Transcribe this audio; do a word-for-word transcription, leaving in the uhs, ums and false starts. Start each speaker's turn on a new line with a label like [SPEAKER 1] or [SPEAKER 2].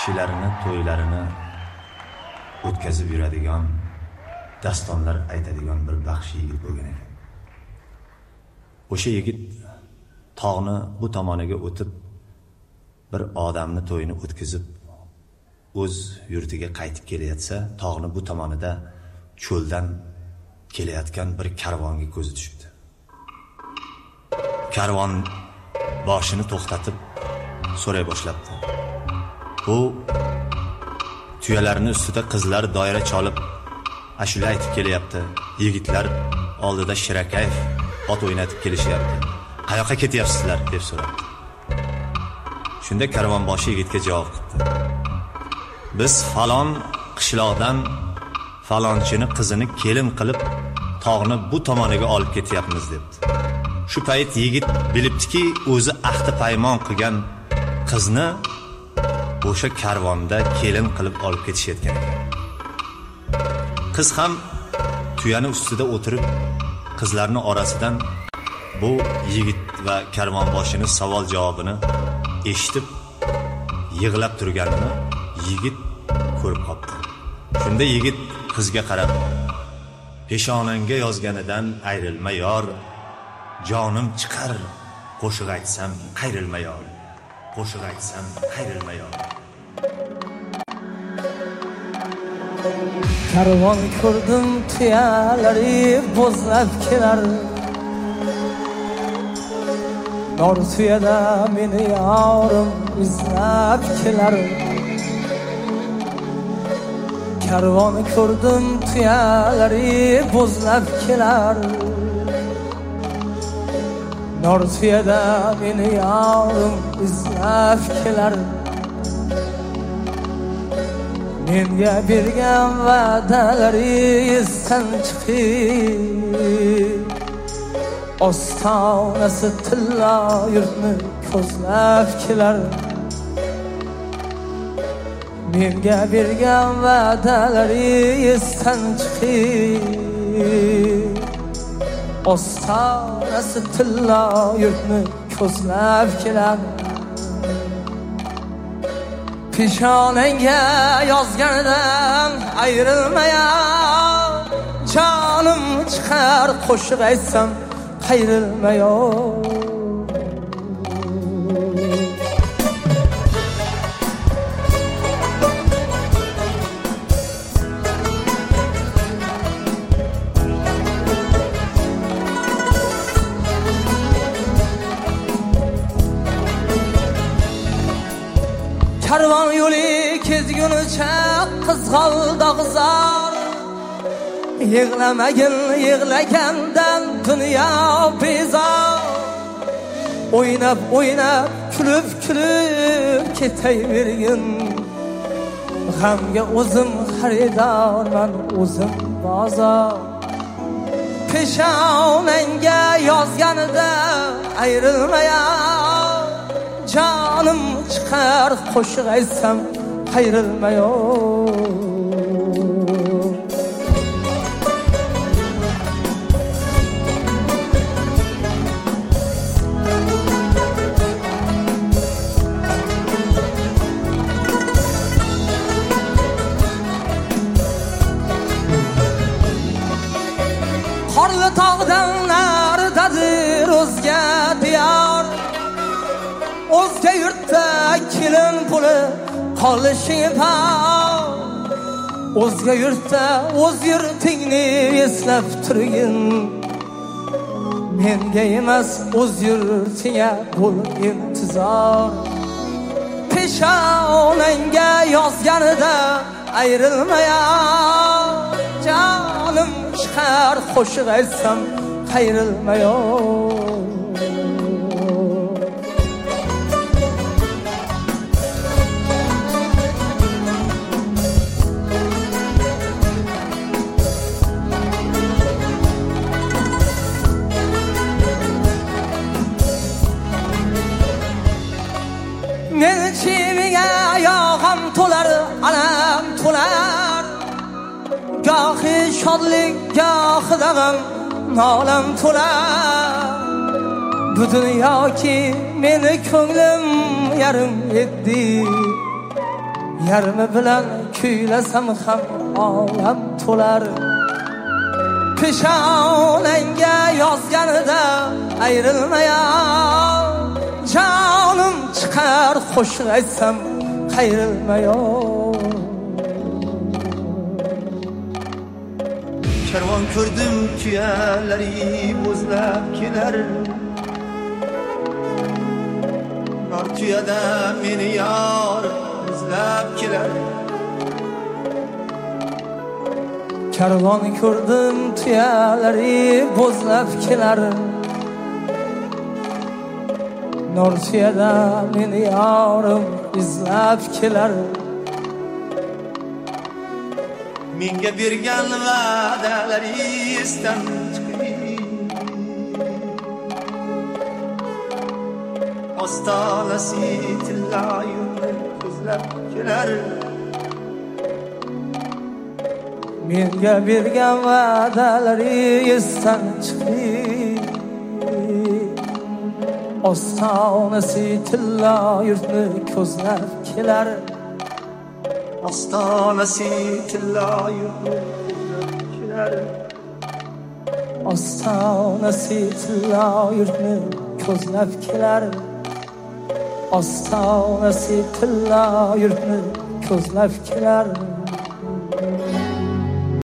[SPEAKER 1] kishilarini to'ylarini o'tkazib yuradigan, dastonlar aytadigan bir baxshi yigit bo'lgan ekan. O'sha yigit tog'ni bu tomoniga o'tib bir odamni to'yini o'tkazib o'z yurtiga qaytib kelayotsa, tog'ni bu tomonida cho'ldan kelayotgan bir karvonga ko'zi tushibdi. Karvon boshini to'xtatib so'ray boshlabdi. Bu tuyalarning ustida qizlar doira cholib ashula aytib kelyapti. Yigitlar oldida shirakayf ot o'ynatib kelishyapti. Qayoqqa ketyapsizlar deb so'radi. Shunda karvonboshi yigitga javob qildi. Biz falon qishloqdan falonchini qizini kelin qilib tog'ni bu tomoniga olib ketyapmiz debdi. Shu payt yigit bilibdiki, o'zi ahdi paymon qilgan qizni o'sha karvonda kelin qilib olib ketishayotgan ekan. Qiz ham tuyani ustida o'tirib qizlarning orasidan bu yigit va karvonboshining savol javobini eshitib yig'lab turganini yigit ko'rib qoldi. Shunda yigit qizga qarab, peshonangga yozganidan ayrilma yor, jonim chiqar qo'shiq aytsam qayrilma yor, qo'shiq aytsam qayrilma yor.
[SPEAKER 2] Karvon ko'rdim tuyalari bo'zlab kelar, nor tuyada meni yorim izlab kelar. Karvon ko'rdim tuyalari bo'zlab kelar, nor tuyada meni yorim izlab kelar. Menga bergan va'dalari esdan chiqib, ostonasi tilla yurtni ko'zlab kelar. Menga bergan va'dalari esdan chiqib, ostonasi tilla yurtni ko'zlab kelar. Peshonangga yozganidan ayrilmayan, jonim chiqar qo'shiq aytsam qayrilmayan. Karvon yo'li kezgunicha qizg'aldog'zor, yig'lamagin yig'lagandan dunyo bezor. O'ynab o'ynab kulib kulib ketayvergin, g'amga o'zim xaridorman, o'zim bozor. Peshonangga yozganida ayrilmayan, jonim chiqar qo'shiq aytsam qayrilmayon. Qorli tog'dan naridadir o'zga diyor, o'zga yurtda kelin puli qolishi bor. O'zga yurtda o'z yurtingni eslab turgin, menga emas o'z yurtingga bo'l intizor. Peshonangga yozganida ayrilmayan, jonim chiqar qo'shiq aytsam qayrilmayon. Meni chimiga yog'am to'lar, alam to'lar, gohi shodlik, gohi dag'am nolam to'lar. Bu dunyoki meni ko'nglim yarim etdi, yarmi bilan kuylasam ham olam to'lar. Peshonangga yozganida ayrilmayan jonim chiqar qo'shiq aytsam qayrilmayor.
[SPEAKER 1] Karvon ko'rdim tuyalari bo'zlab kelar. Nor tuyada meni yor izlab kelar.
[SPEAKER 2] Karvon ko'rdim tuyalari bo'zlab kelar. Nor tuyada meni yorim izlab kelar.
[SPEAKER 1] Menga bergan va'dalari esdan chiqib, ostonasi tillayuni ko'zlab kelar.
[SPEAKER 2] Menga bergan va'dalari esdan chiqib, ostonasi tillayuni ko'zlab kelar.
[SPEAKER 1] Ostonasi tillayuni kelar.
[SPEAKER 2] Ostonasi tillayuni ko'zlab kelar. Ostonasi tillayuni ko'zlab kelar.